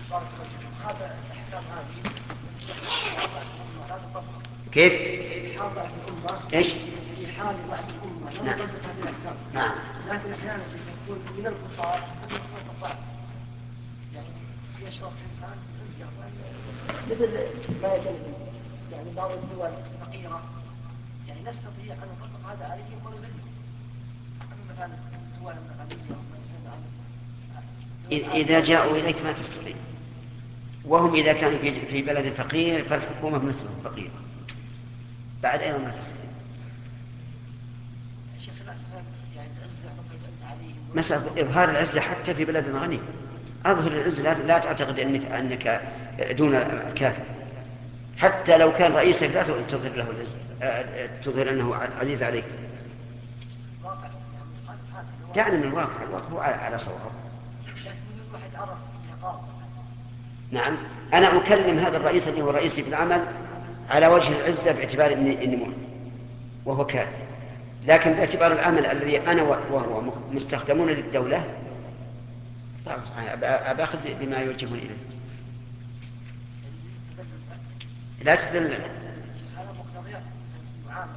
بارك الله فيكم. هذا الأحكام هذه لا تطبق. كيف؟ في حال ضعف الأمة. إيش؟ في حال ضعف الأمة لا نعم. تطبق هذه الأحكام. نعم. لكن أحيانا يكون من الكفار من نقطة الضعف. يعني يشعر الإنسان عزة مثل ما يتم يعني بعض الدول فقيرة يعني نستطيع أن نطبق هذا عليهم ونذلهم. أما مثلا الدول الغنية وما يسمى إذا جاءوا إليك ما تستطيع، وهم إذا كانوا في بلد فقير فالحكومة مثلهم فقير بعد أيضا ما تستطيع. يعني العزة العزة عليهم. مسألة إظهار العزة حتى في بلد غني، أظهر العزة، لا تعتقد أنك دون الكافر. حتى لو كان رئيسك لا تظهر له العزة، تظهر أنه عزيز عليك. يعني من الواقع هو على صواب. نعم، أنا أكلم هذا الرئيس اللي هو رئيسي في العمل على وجه العزة باعتبار أني مؤمن وهو كافر، لكن باعتبار العمل الذي أنا وهو مستخدمون للدولة أباخذ بما يوجهون إليه. لا تذل له.